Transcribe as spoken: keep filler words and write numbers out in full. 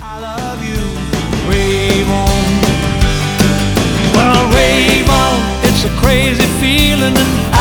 I love you. Rave on. Well, rave on. It's a crazy feeling and